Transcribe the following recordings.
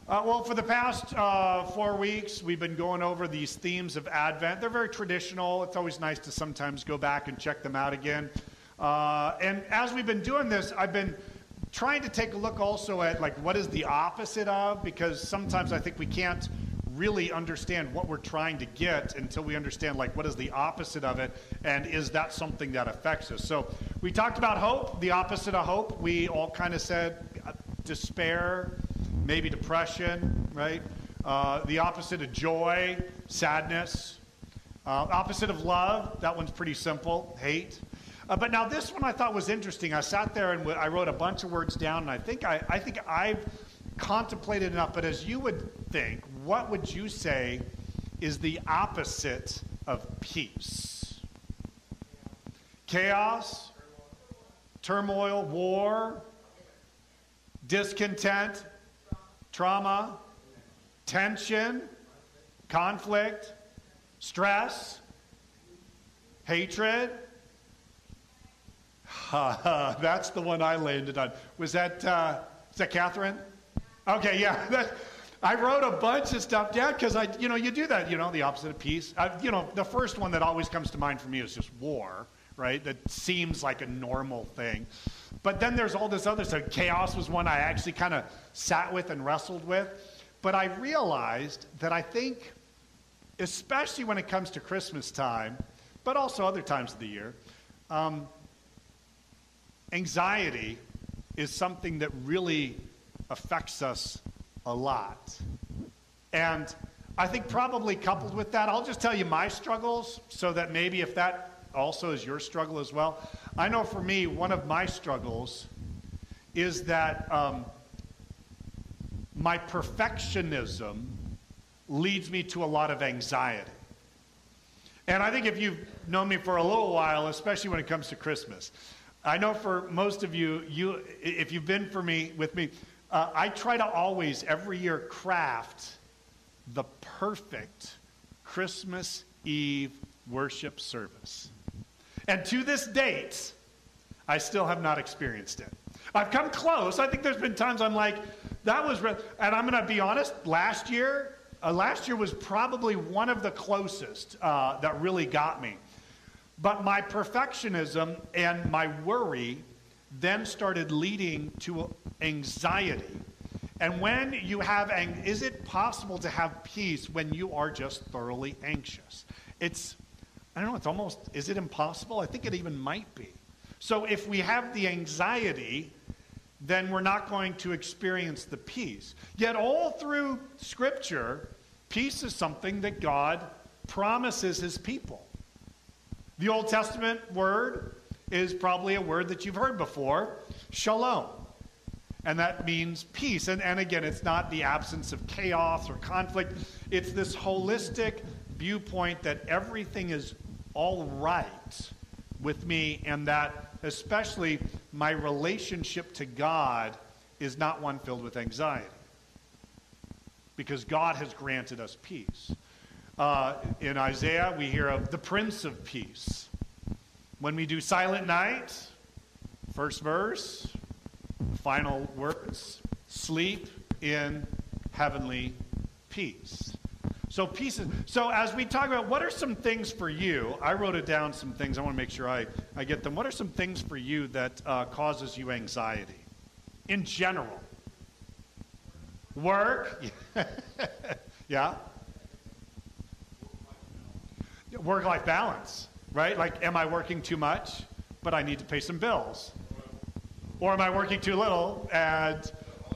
Well, for the past 4 weeks, we've been going over these themes of Advent. They're very traditional. It's always nice to sometimes go back and check them out again. And as we've been doing this, I've been trying to take a look also at like what is the opposite of, because sometimes I think we can't really understand what we're trying to get until we understand like what is the opposite of it, and is that something that affects us. So we talked about hope, the opposite of hope. We all kind of said despair, maybe depression, right? The opposite of joy, sadness. Opposite of love, that one's pretty simple, hate. But now this one I thought was interesting. I sat there and I wrote a bunch of words down, and I think I've contemplated enough. But as you would think, what would you say is the opposite of peace? Chaos, turmoil, war, discontent, trauma, tension, conflict, stress, hatred. That's the one I landed on. Was that Catherine? Okay, yeah. I wrote a bunch of stuff down because you do that, the opposite of peace. The first one that always comes to mind for me is just war, right? That seems like a normal thing. But then there's all this other stuff. Chaos was one I actually kind of sat with and wrestled with. But I realized that I think, especially when it comes to Christmas time, but also other times of the year, anxiety is something that really affects us a lot. And I think probably coupled with that, I'll just tell you my struggles so that maybe if that also is your struggle as well. I know for me, one of my struggles is that my perfectionism leads me to a lot of anxiety. And I think if you've known me for a little while, especially when it comes to Christmas, I know for most of you, if you've been with me, I try to always, every year, craft the perfect Christmas Eve worship service. And to this date, I still have not experienced it. I've come close. I think there's been times I'm like, that was, and I'm going to be honest, last year was probably one of the closest that really got me. But my perfectionism and my worry then started leading to anxiety. And when you have, is it possible to have peace when you are just thoroughly anxious? I don't know, it's almost, is it impossible? I think it even might be. So if we have the anxiety, then we're not going to experience the peace. Yet all through Scripture, peace is something that God promises his people. The Old Testament word is probably a word that you've heard before, shalom. And that means peace. And again, it's not the absence of chaos or conflict. It's this holistic viewpoint that everything is all right with me, and that especially my relationship to God is not one filled with anxiety. Because God has granted us peace. In Isaiah, we hear of the Prince of Peace. When we do Silent Night, first verse, final words, sleep in heavenly peace. So peace is, so as we talk about what are some things for you, I wrote it down, some things, I want to make sure I get them. What are some things for you that causes you anxiety? In general. Work. Yeah. Work-life balance, right? Like, am I working too much, but I need to pay some bills? Or am I working too little and...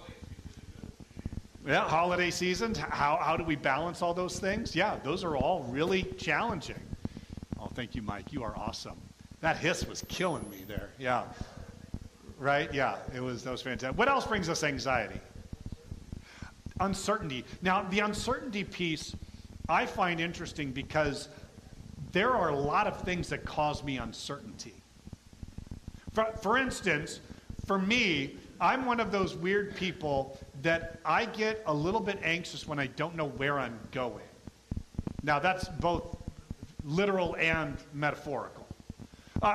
Yeah, holiday seasons, how do we balance all those things? Yeah, those are all really challenging. Oh, thank you, Mike. You are awesome. That hiss was killing me there. Yeah. Right? Yeah, that was fantastic. What else brings us anxiety? Uncertainty. Now, the uncertainty piece I find interesting because there are a lot of things that cause me uncertainty. For instance, for me, I'm one of those weird people that I get a little bit anxious when I don't know where I'm going. Now, that's both literal and metaphorical.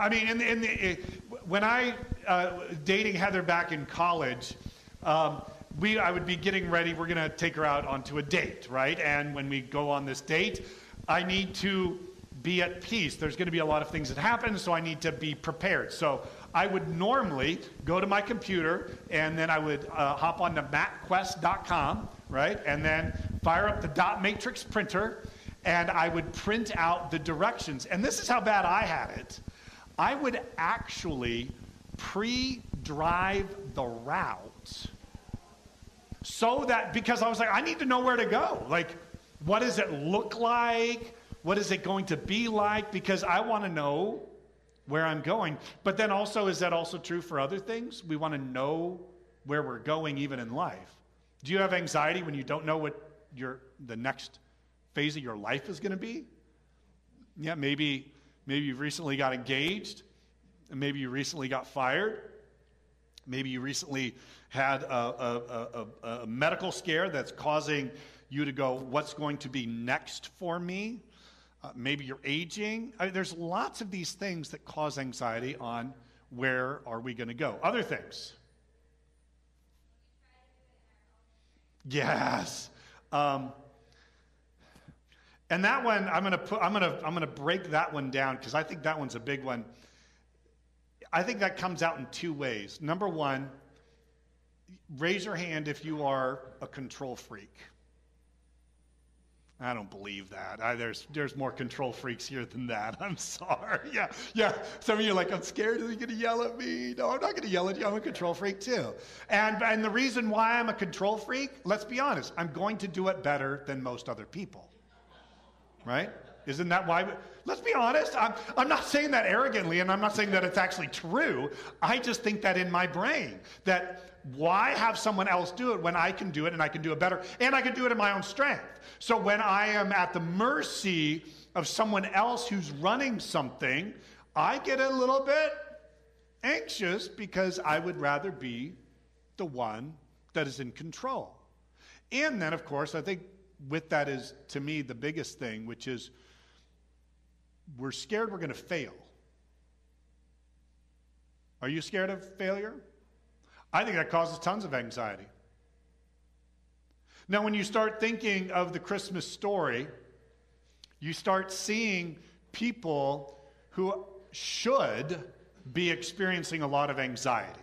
When I dating Heather back in college, I would be getting ready. We're going to take her out onto a date, right? And when we go on this date, I need to be at peace. There's going to be a lot of things that happen, so I need to be prepared. So I would normally go to my computer, and then I would hop on to MacQuest.com, right? And then fire up the dot matrix printer, and I would print out the directions. And this is how bad I had it. I would actually pre-drive the route so that, because I was like, I need to know where to go. Like, what does it look like? What is it going to be like? Because I want to know where I'm going. But then also, is that also true for other things? We want to know where we're going even in life. Do you have anxiety when you don't know what the next phase of your life is going to be? Yeah, maybe you've recently got engaged, and maybe you recently got fired. Maybe you recently had a medical scare that's causing you to go, what's going to be next for me? Maybe you're aging. There's lots of these things that cause anxiety on where are we going to go. Other things. Yes. And that one, I'm gonna break that one down because I think that one's a big one. I think that comes out in two ways. Number one, raise your hand if you are a control freak. I don't believe that. There's more control freaks here than that. I'm sorry. Yeah. Some of you are like, I'm scared. Is he going to yell at me? No, I'm not going to yell at you. I'm a control freak too. And the reason why I'm a control freak, let's be honest, I'm going to do it better than most other people. Right? Isn't that why? Let's be honest. I'm not saying that arrogantly, and I'm not saying that it's actually true. I just think that in my brain, that why have someone else do it when I can do it and I can do it better and I can do it in my own strength? So when I am at the mercy of someone else who's running something, I get a little bit anxious because I would rather be the one that is in control. And then, of course, I think with that is, to me, the biggest thing, which is we're scared we're going to fail. Are you scared of failure? I think that causes tons of anxiety. Now, when you start thinking of the Christmas story, you start seeing people who should be experiencing a lot of anxiety.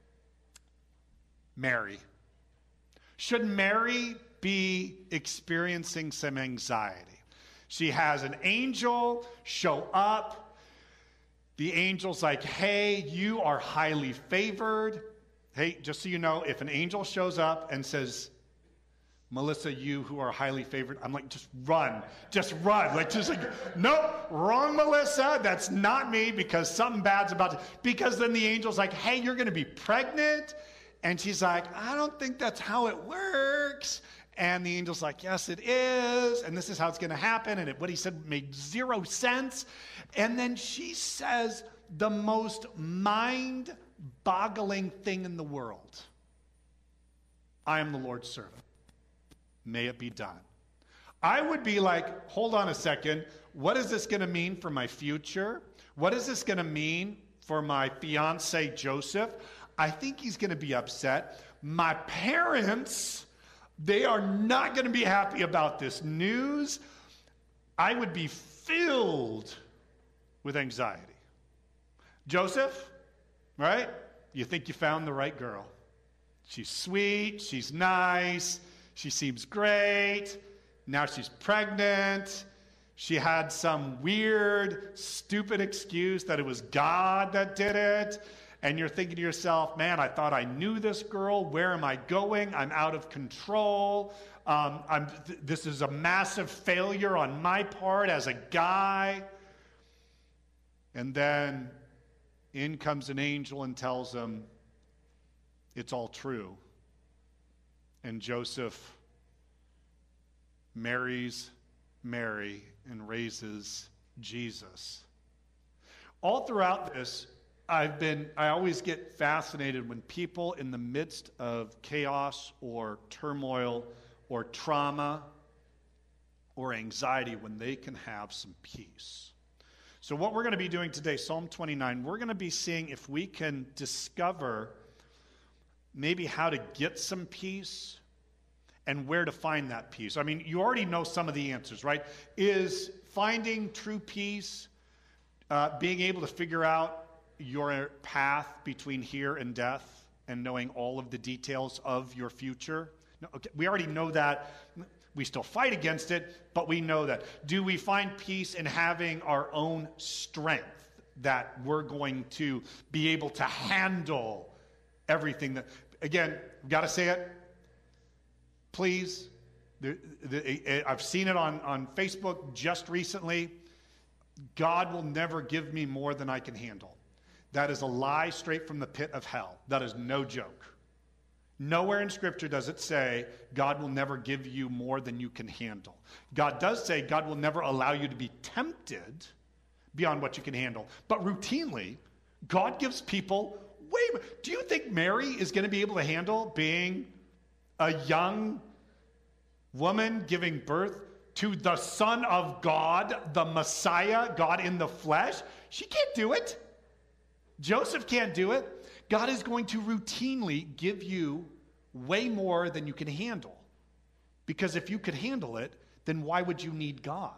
Mary. Should Mary be experiencing some anxiety? She has an angel show up. The angel's like, hey, you are highly favored. Hey, just so you know, if an angel shows up and says, Melissa, you who are highly favored, I'm like, just run. Like, nope, wrong, Melissa. That's not me, because something bad's about to, because then the angel's like, hey, you're going to be pregnant. And she's like, I don't think that's how it works. And the angel's like, yes, it is. And this is how it's going to happen. And what he said made zero sense. And then she says the most mind-boggling thing in the world. I am the Lord's servant. May it be done. I would be like, hold on a second. What is this going to mean for my future? What is this going to mean for my fiance, Joseph? I think he's going to be upset. My parents, they are not going to be happy about this news. I would be filled with anxiety. Joseph, right? You think you found the right girl. She's sweet. She's nice. She seems great. Now she's pregnant. She had some weird, stupid excuse that it was God that did it. And you're thinking to yourself, man, I thought I knew this girl. Where am I going? I'm out of control. This is a massive failure on my part as a guy. And then in comes an angel and tells him it's all true. And Joseph marries Mary and raises Jesus. All throughout this, I always get fascinated when people in the midst of chaos or turmoil or trauma or anxiety, when they can have some peace. So what we're going to be doing today, Psalm 29, we're going to be seeing if we can discover maybe how to get some peace and where to find that peace. I mean, you already know some of the answers, right? Is finding true peace, being able to figure out your path between here and death and knowing all of the details of your future? No, okay, we already know that. We still fight against it, but we know that. Do we find peace in having our own strength that we're going to be able to handle everything that, again, got to say it, please. I've seen it on Facebook just recently. God will never give me more than I can handle. That is a lie straight from the pit of hell. That is no joke. Nowhere in Scripture does it say God will never give you more than you can handle. God does say God will never allow you to be tempted beyond what you can handle. But routinely, God gives people way more. Do you think Mary is going to be able to handle being a young woman giving birth to the Son of God, the Messiah, God in the flesh? She can't do it. Joseph can't do it. God is going to routinely give you way more than you can handle. Because if you could handle it, then why would you need God?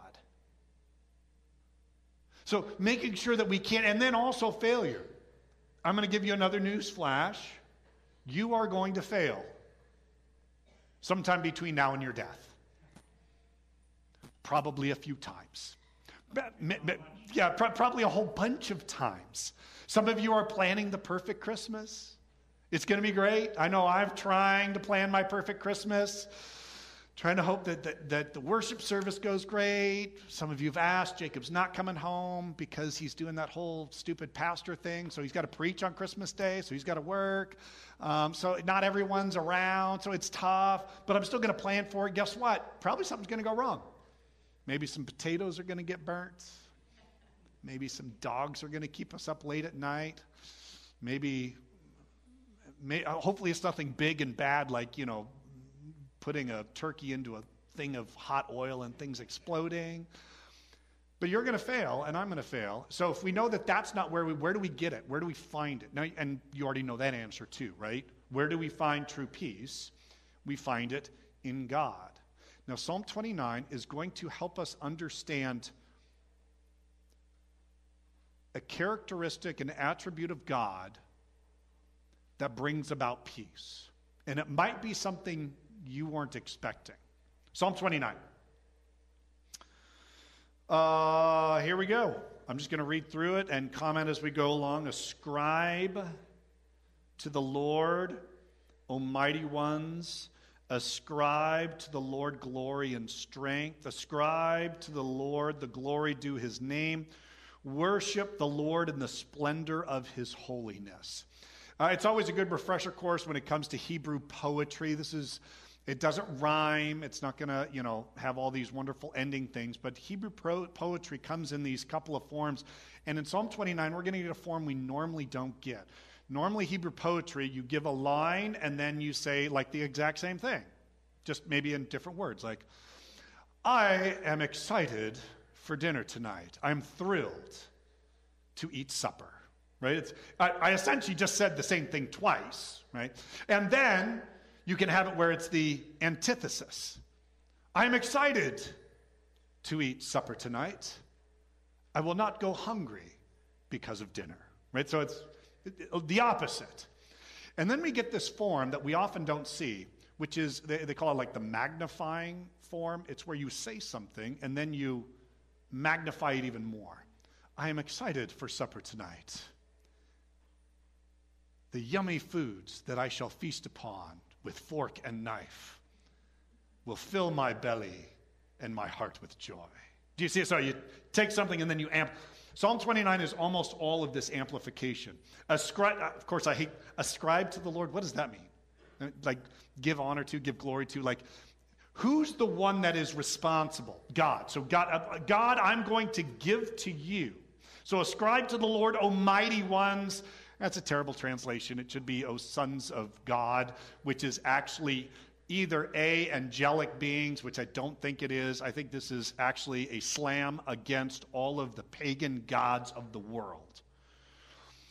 So making sure that we can, and then also failure. I'm going to give you another news flash. You are going to fail sometime between now and your death. Probably a few times. Yeah, probably a whole bunch of times. Some of you are planning the perfect Christmas. It's going to be great. I know I'm trying to plan my perfect Christmas, trying to hope that the worship service goes great. Some of you have asked, Jacob's not coming home because he's doing that whole stupid pastor thing, so he's got to preach on Christmas Day, so he's got to work. So not everyone's around, so it's tough, but I'm still going to plan for it. Guess what? Probably something's going to go wrong. Maybe some potatoes are going to get burnt. Maybe some dogs are going to keep us up late at night. Hopefully it's nothing big and bad like, putting a turkey into a thing of hot oil and things exploding. But you're going to fail, and I'm going to fail. So if we know that that's not where do we get it? Where do we find it? Now, and you already know that answer too, right? Where do we find true peace? We find it in God. Now, Psalm 29 is going to help us understand a characteristic, an attribute of God that brings about peace. And it might be something you weren't expecting. Psalm 29. Here we go. I'm just going to read through it and comment as we go along. Ascribe to the Lord, O mighty ones. Ascribe to the Lord glory and strength. Ascribe to the Lord the glory due his name. Worship the Lord in the splendor of his holiness. It's always a good refresher course when it comes to Hebrew poetry. It doesn't rhyme. It's not going to, have all these wonderful ending things. But Hebrew poetry comes in these couple of forms. And in Psalm 29, we're going to get a form we normally don't get. Normally, Hebrew poetry, you give a line and then you say like the exact same thing, just maybe in different words. Like, I am excited for dinner tonight. I'm thrilled to eat supper, right? I essentially just said the same thing twice, right? And then you can have it where it's the antithesis. I'm excited to eat supper tonight. I will not go hungry because of dinner, right? So it's the opposite. And then we get this form that we often don't see, which is, they call it like the magnifying form. It's where you say something and then you magnify it even more. I am excited for supper tonight. The yummy foods that I shall feast upon with fork and knife will fill my belly and my heart with joy. Do you see it? So you take something and then you Psalm 29 is almost all of this amplification. Of course, I hate ascribe to the Lord. What does that mean? Like give honor to, give glory to, like who's the one that is responsible? God. So God, I'm going to give to you. So ascribe to the Lord, O mighty ones. That's a terrible translation. It should be, O sons of God, which is actually either A, angelic beings, which I don't think it is. I think this is actually a slam against all of the pagan gods of the world.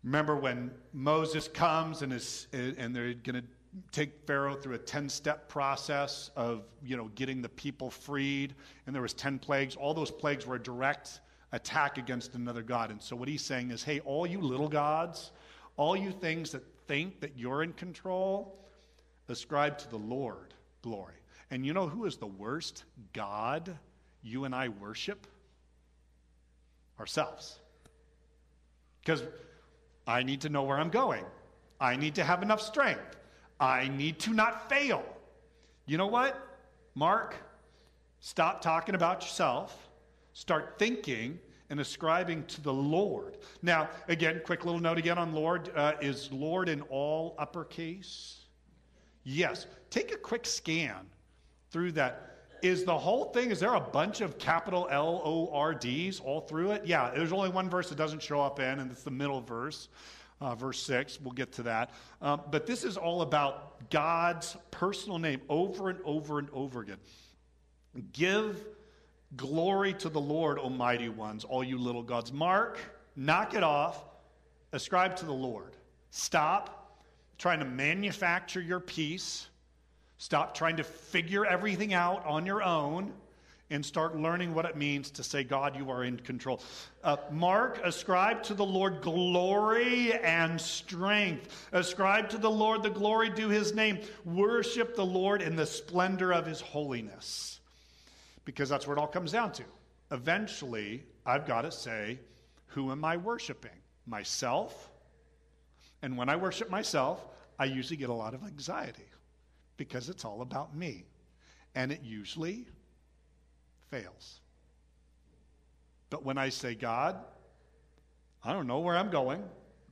Remember when Moses comes and they're going to take Pharaoh through a 10-step process of, getting the people freed, and there was 10 plagues. All those plagues were a direct attack against another god. And so what he's saying is, hey, all you little gods, all you things that think that you're in control, ascribe to the Lord glory. And you know who is the worst god you and I worship? Ourselves. Because I need to know where I'm going. I need to have enough strength. I need to not fail. You know what, Mark? Stop talking about yourself. Start thinking and ascribing to the Lord. Now, again, quick little note again on Lord. Is Lord in all uppercase? Yes. Take a quick scan through that. Is the whole thing, is there a bunch of capital L-O-R-Ds all through it? Yeah, there's only one verse that doesn't show up in, and it's the middle verse, verse 6. We'll get to that. But this is all about God's personal name over and over and over again. Give glory to the Lord, O mighty ones, all you little gods. Mark, knock it off. Ascribe to the Lord. Stop trying to manufacture your peace. Stop trying to figure everything out on your own and start learning what it means to say, God, you are in control. Mark, ascribe to the Lord glory and strength. Ascribe to the Lord the glory due his name. Worship the Lord in the splendor of his holiness. Because that's where it all comes down to. Eventually, I've got to say, who am I worshiping? Myself? And when I worship myself, I usually get a lot of anxiety. Because it's all about me. And it usually fails. But when I say, God, I don't know where I'm going.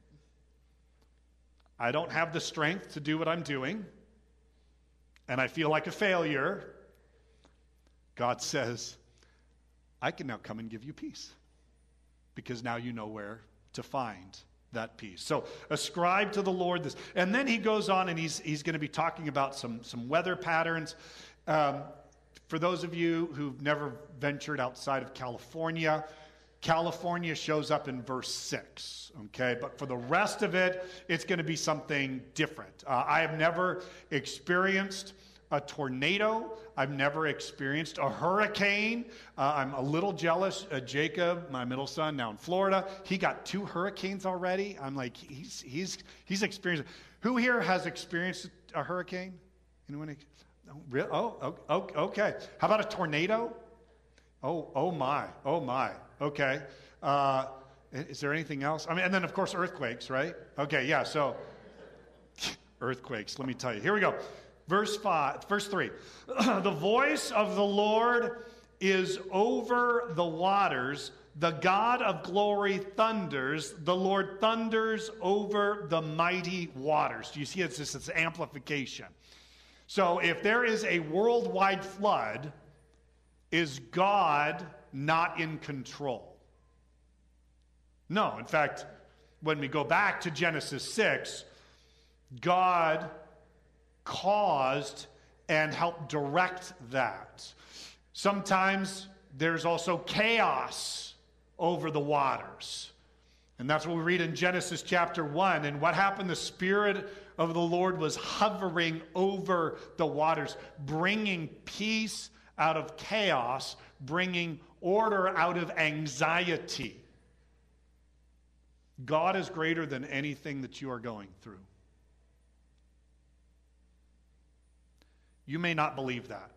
I don't have the strength to do what I'm doing. And I feel like a failure. God says, I can now come and give you peace. Because now you know where to find that peace. So ascribe to the Lord this. And then he goes on and he's going to be talking about some weather patterns. For those of you who've never ventured outside of California, California shows up in verse 6. Okay, but for the rest of it, it's going to be something different. I have never experienced a tornado. I've never experienced a hurricane. I'm a little jealous. Jacob, my middle son, now in Florida, he got 2 hurricanes already. I'm like, he's experienced. Who here has experienced a hurricane? Anyone? Really? Oh, okay. How about a tornado? Oh my. Okay. Is there anything else? I mean, and then of course earthquakes, right? Okay, yeah. So earthquakes. Let me tell you. Here we go. Verse 3. The voice of the Lord is over the waters. The God of glory thunders. The Lord thunders over the mighty waters. Do you see it's this amplification? So if there is a worldwide flood, is God not in control? No. In fact, when we go back to Genesis 6, God caused and helped direct that. Sometimes there's also chaos over the waters. And that's what we read in Genesis chapter 1. And what happened? The Spirit of the Lord was hovering over the waters, bringing peace out of chaos, bringing order out of anxiety. God is greater than anything that you are going through. You may not believe that,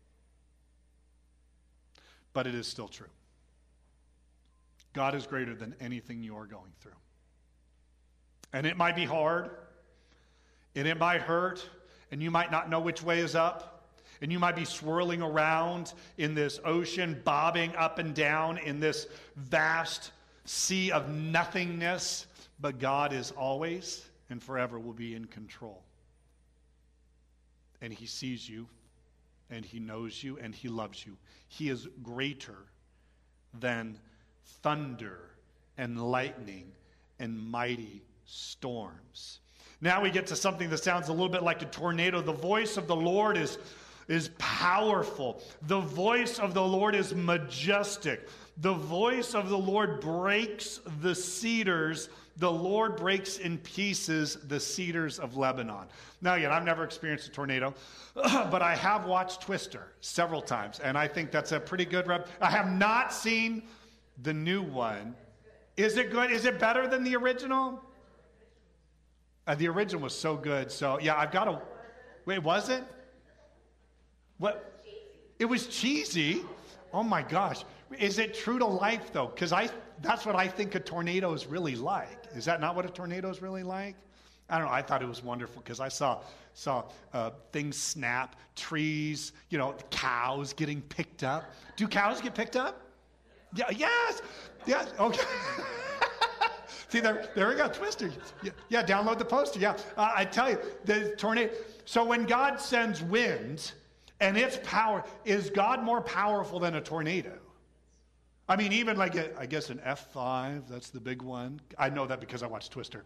but it is still true. God is greater than anything you are going through. And it might be hard, and it might hurt, and you might not know which way is up, and you might be swirling around in this ocean, bobbing up and down in this vast sea of nothingness, but God is always and forever will be in control. And he sees you, and he knows you, and he loves you. He is greater than thunder and lightning and mighty storms. Now we get to something that sounds a little bit like a tornado. The voice of the Lord is is powerful. The voice of the Lord is majestic. The voice of the Lord breaks the cedars. The Lord breaks in pieces the cedars of Lebanon. Now, again, I've never experienced a tornado, but I have watched Twister several times, and I think that's a pretty good rep. I have not seen the new one. Is it good? Is it better than the original? The original was so good. So, yeah, I've got to... Wait, was it? What? It was cheesy? Oh, my gosh. Is it true to life, though? Because that's what I think a tornado is really like. Is that not what a tornado is really like? I don't know. I thought it was wonderful because I saw things snap, trees, cows getting picked up. Do cows get picked up? Yeah, yes. Okay. See, there we go, Twister. Yeah, download the poster. Yeah, I tell you, the tornado. So when God sends wind and its power, is God more powerful than a tornado? I mean, even like, I guess an F5, that's the big one. I know that because I watched Twister.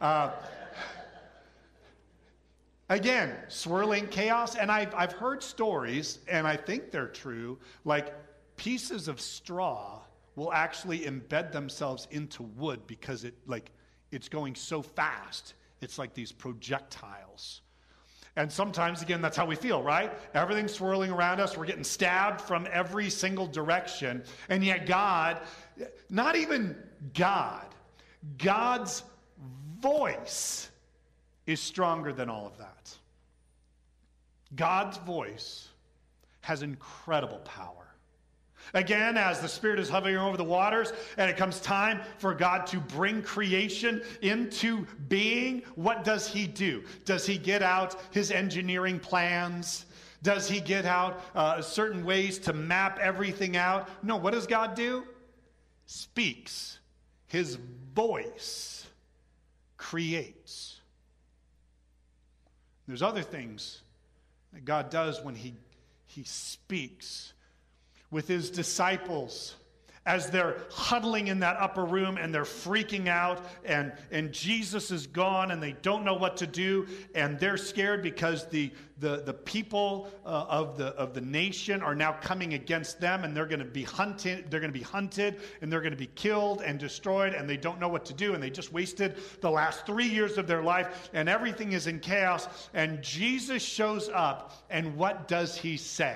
Again, swirling chaos. And I've heard stories, and I think they're true, like pieces of straw will actually embed themselves into wood because it's going so fast. It's like these projectiles. And sometimes, again, that's how we feel, right? Everything's swirling around us. We're getting stabbed from every single direction. And yet God, not even God, God's voice is stronger than all of that. God's voice has incredible power. Again, as the Spirit is hovering over the waters and it comes time for God to bring creation into being, what does he do? Does he get out his engineering plans? Does he get out certain ways to map everything out? No, what does God do? Speaks. His voice creates. There's other things that God does when he speaks. With his disciples as they're huddling in that upper room and they're freaking out and Jesus is gone and they don't know what to do and they're scared because the people of the nation are now coming against them and they're going to be hunted and they're going to be killed and destroyed and they don't know what to do and they just wasted the last 3 years of their life and everything is in chaos and Jesus shows up and what does he say?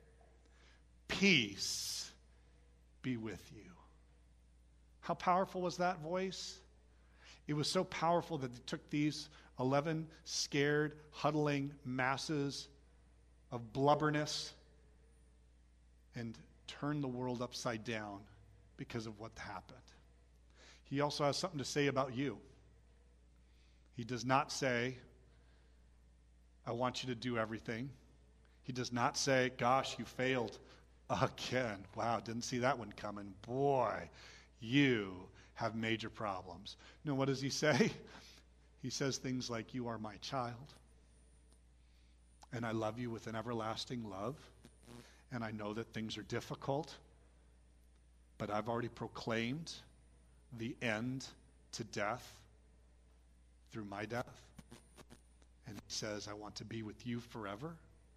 Peace be with you. How powerful was that voice? It was so powerful that they took these 11 scared, huddling masses of blubberness and turned the world upside down because of what happened. He also has something to say about you. He does not say, I want you to do everything. He does not say, gosh, you failed again. Wow, didn't see that one coming. Boy, you have major problems. No, what does he say? He says things like, you are my child, and I love you with an everlasting love, and I know that things are difficult, but I've already proclaimed the end to death through my death. And he says, I want to be with you forever.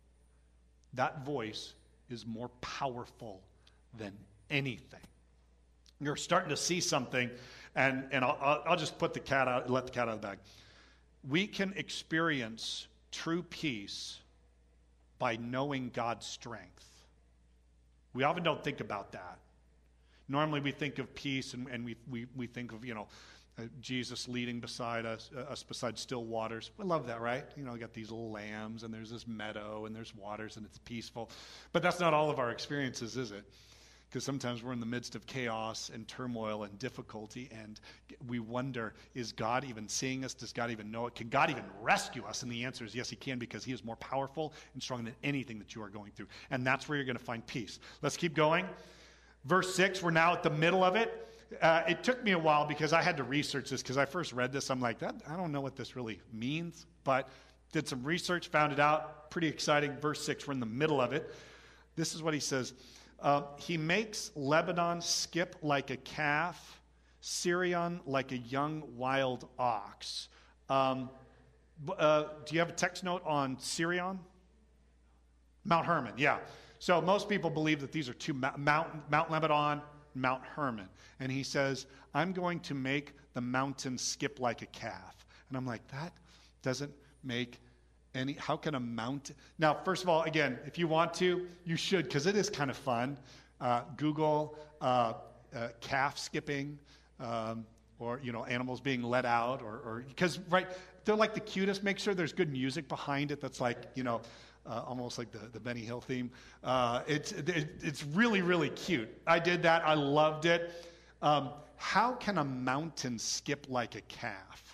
That voice is more powerful than anything. You're starting to see something, and I'll just put the cat out, let the cat out of the bag. We can experience true peace by knowing God's strength. We often don't think about that. Normally we think of peace and we think of, Jesus leading beside us beside still waters. We love that, right? We got these little lambs and there's this meadow and there's waters and it's peaceful. But that's not all of our experiences, is it? Because sometimes we're in the midst of chaos and turmoil and difficulty and we wonder, is God even seeing us? Does God even know it? Can God even rescue us? And the answer is yes, he can, because he is more powerful and stronger than anything that you are going through. And that's where you're going to find peace. Let's keep going. Verse 6, we're now at the middle of it. It took me a while because I had to research this because I first read this. I'm like, I don't know what this really means, but did some research, found it out. Pretty exciting. Verse 6, we're in the middle of it. This is what he says. He makes Lebanon skip like a calf, Sirion like a young wild ox. Do you have a text note on Sirion? Mount Hermon, yeah. So most people believe that these are two Mount Lebanon, Mount Hermon. And he says, I'm going to make the mountain skip like a calf. And I'm like, that doesn't make any, how can a mountain? Now, first of all, again, if you want to, you should, because it is kind of fun. Google calf skipping, or, animals being let out, or because, right, they're like the cutest. Make sure there's good music behind it that's like, almost like the Benny Hill theme. It's really, really cute. I did that. I loved it. How can a mountain skip like a calf?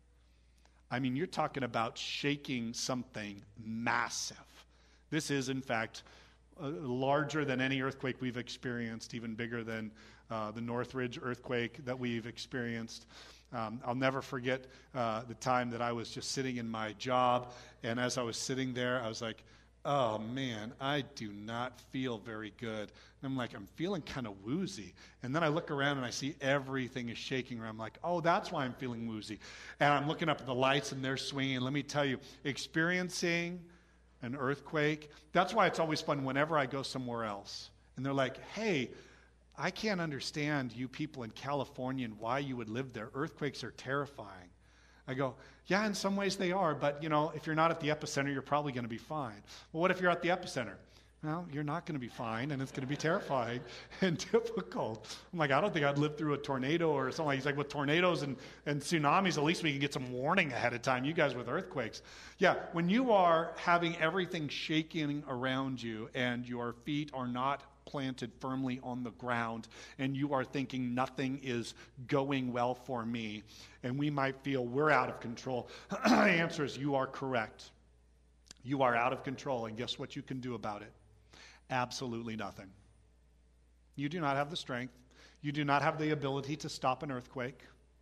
I mean, you're talking about shaking something massive. This is, in fact, larger than any earthquake we've experienced, even bigger than the Northridge earthquake that we've experienced. I'll never forget the time that I was just sitting in my job, and as I was sitting there, I was like, oh man, I do not feel very good. And I'm like, I'm feeling kind of woozy. And then I look around and I see everything is shaking around. I'm like, oh, that's why I'm feeling woozy. And I'm looking up at the lights and they're swinging. Let me tell you, experiencing an earthquake, that's why it's always fun whenever I go somewhere else. And they're like, hey, I can't understand you people in California and why you would live there. Earthquakes are terrifying. I go, yeah, in some ways they are, but if you're not at the epicenter, you're probably going to be fine. Well, what if you're at the epicenter? Well, you're not going to be fine, and it's going to be terrifying and difficult. I'm like, I don't think I'd live through a tornado or something. He's like, with tornadoes and tsunamis, at least we can get some warning ahead of time. You guys with earthquakes. Yeah, when you are having everything shaking around you and your feet are not planted firmly on the ground, and you are thinking nothing is going well for me, and we might feel we're out of control. The answer is you are correct. You are out of control, and guess what you can do about it? Absolutely nothing. You do not have the strength. You do not have the ability to stop an earthquake,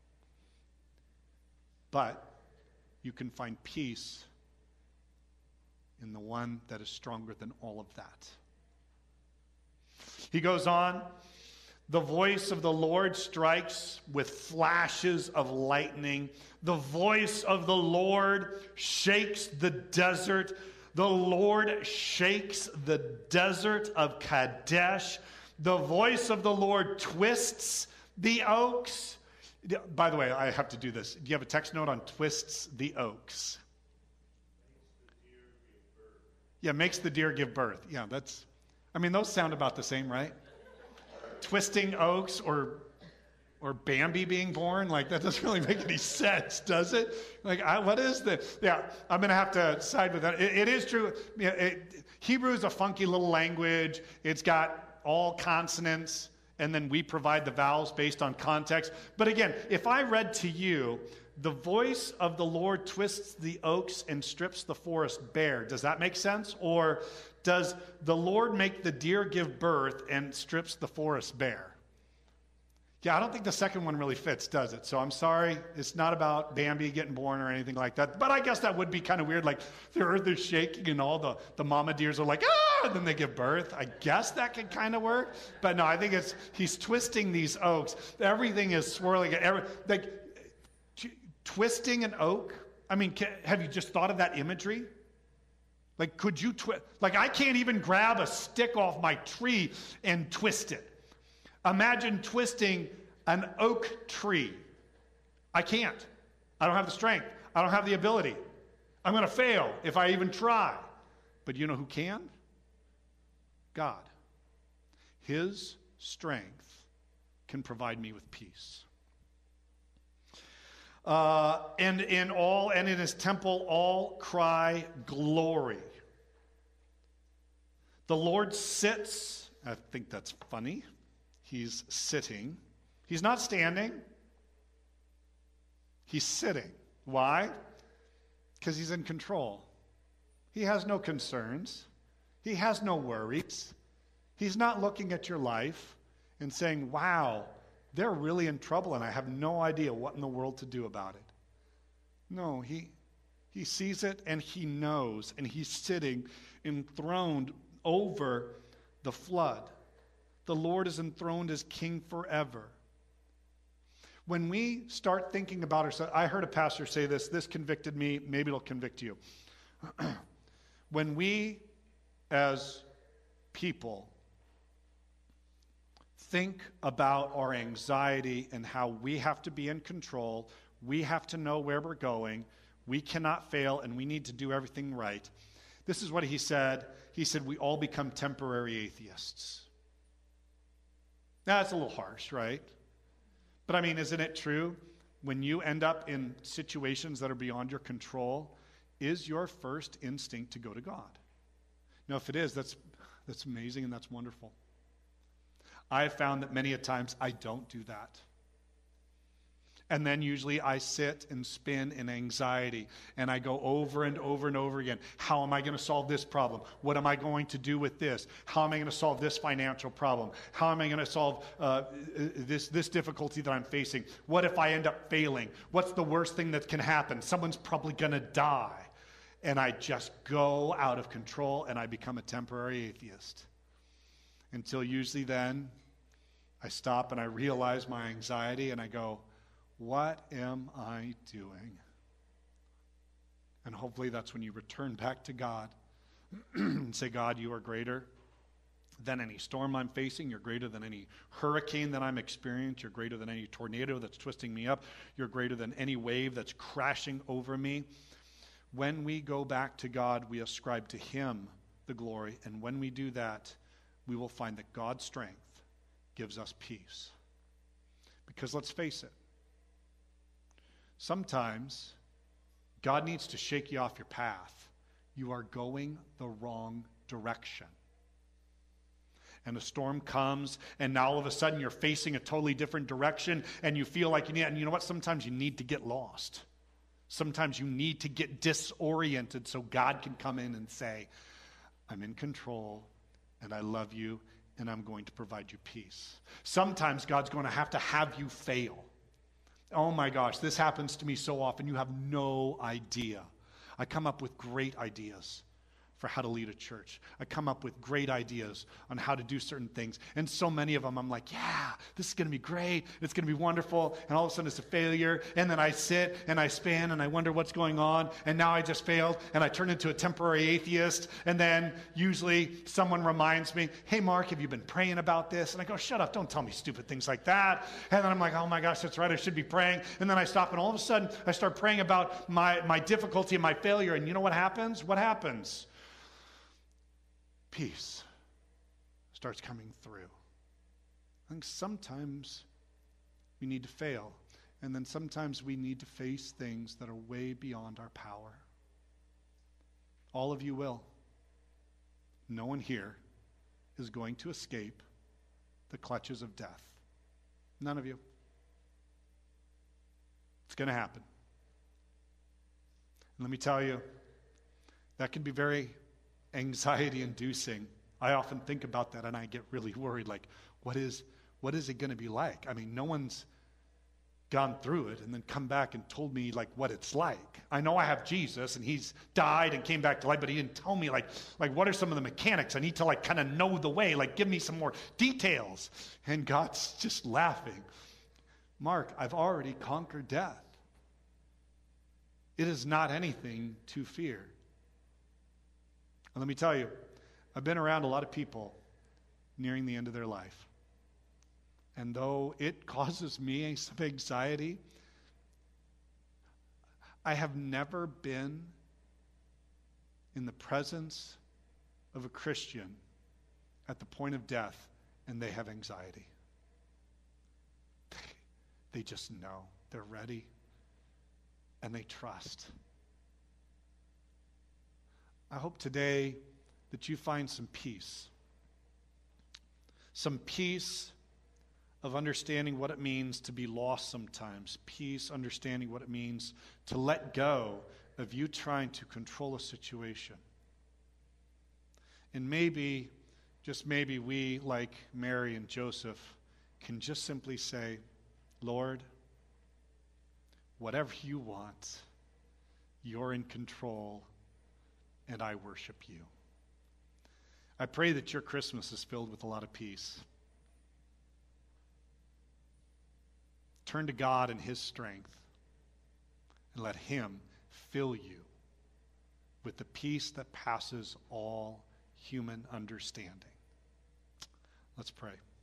but you can find peace in the one that is stronger than all of that. He goes on, the voice of the Lord strikes with flashes of lightning. The voice of the Lord shakes the desert. The Lord shakes the desert of Kadesh. The voice of the Lord twists the oaks. By the way, I have to do this. Do you have a text note on twists the oaks? Yeah, makes the deer give birth. Yeah, those sound about the same, right? Twisting oaks or Bambi being born, like that doesn't really make any sense, does it? What is this? Yeah, I'm going to have to side with that. It is true. Hebrew is a funky little language. It's got all consonants, and then we provide the vowels based on context. But again, if I read to you, the voice of the Lord twists the oaks and strips the forest bare, does that make sense? Or does the Lord make the deer give birth and strips the forest bare? Yeah, I don't think the second one really fits, does it? So I'm sorry, it's not about Bambi getting born or anything like that. But I guess that would be kind of weird, like the earth is shaking and all the mama deers are like, ah, and then they give birth. I guess that could kind of work. But no, I think he's twisting these oaks. Everything is swirling. Twisting an oak? I mean, have you just thought of that imagery? Like, could you twist? Like, I can't even grab a stick off my tree and twist it. Imagine twisting an oak tree. I can't. I don't have the strength. I don't have the ability. I'm going to fail if I even try. But you know who can? God. His strength can provide me with peace. And in his temple, all cry glory. The Lord sits. I think that's funny. He's sitting. He's not standing. He's sitting. Why? Because he's in control. He has no concerns. He has no worries. He's not looking at your life and saying, wow, they're really in trouble and I have no idea what in the world to do about it. No, he sees it and he knows, and he's sitting enthroned over the flood. The Lord is enthroned as king forever. When we start thinking about ourselves, I heard a pastor say this convicted me, maybe it'll convict you. When we as people, think about our anxiety and how we have to be in control. We have to know where we're going. We cannot fail, and we need to do everything right. This is what he said. He said, we all become temporary atheists. Now, that's a little harsh, right? But I mean, isn't it true? When you end up in situations that are beyond your control, is your first instinct to go to God? Now, if it is, that's amazing and that's wonderful. I have found that many a times I don't do that. And then usually I sit and spin in anxiety, and I go over and over and over again. How am I going to solve this problem? What am I going to do with this? How am I going to solve this financial problem? How am I going to solve this difficulty that I'm facing? What if I end up failing? What's the worst thing that can happen? Someone's probably going to die. And I just go out of control, and I become a temporary atheist. Until usually then, I stop and I realize my anxiety, and I go, what am I doing? And hopefully that's when you return back to God and say, God, you are greater than any storm I'm facing. You're greater than any hurricane that I'm experiencing. You're greater than any tornado that's twisting me up. You're greater than any wave that's crashing over me. When we go back to God, we ascribe to Him the glory. And when we do that, we will find that God's strength gives us peace. Because let's face it, sometimes God needs to shake you off your path. You are going the wrong direction. And a storm comes, and now all of a sudden you're facing a totally different direction, and you feel like you need, and you know what? Sometimes you need to get lost. Sometimes you need to get disoriented so God can come in and say, I'm in control, and I love you, and I'm going to provide you peace. Sometimes God's going to have you fail. Oh my gosh, this happens to me so often. You have no idea. I come up with great ideas for how to lead a church. I come up with great ideas on how to do certain things. And so many of them, I'm like, yeah, this is going to be great. It's going to be wonderful. And all of a sudden it's a failure. And then I sit and I spin and I wonder what's going on. And now I just failed. And I turn into a temporary atheist. And then usually someone reminds me, hey, Mark, have you been praying about this? And I go, shut up. Don't tell me stupid things like that. And then I'm like, oh my gosh, that's right. I should be praying. And then I stop. And all of a sudden I start praying about my difficulty and my failure. And you know what happens? What happens? Peace starts coming through. I think sometimes we need to fail, and then sometimes we need to face things that are way beyond our power. All of you will. No one here is going to escape the clutches of death. None of you. It's going to happen. And let me tell you, that can be very anxiety-inducing. I often think about that and I get really worried, like, what is it going to be like? I mean, no one's gone through it and then come back and told me like what it's like. I know I have Jesus and He's died and came back to life, but He didn't tell me like what are some of the mechanics? I need to like kind of know the way, like give me some more details. And God's just laughing. Mark, I've already conquered death. It is not anything to fear. And let me tell you, I've been around a lot of people nearing the end of their life. And though it causes me some anxiety, I have never been in the presence of a Christian at the point of death and they have anxiety. They just know. They're ready and they trust. I hope today that you find some peace. Some peace of understanding what it means to be lost sometimes. Peace, understanding what it means to let go of you trying to control a situation. And maybe, just maybe, we, like Mary and Joseph, can just simply say, Lord, whatever you want, you're in control, and I worship you. I pray that your Christmas is filled with a lot of peace. Turn to God and His strength and let Him fill you with the peace that passes all human understanding. Let's pray.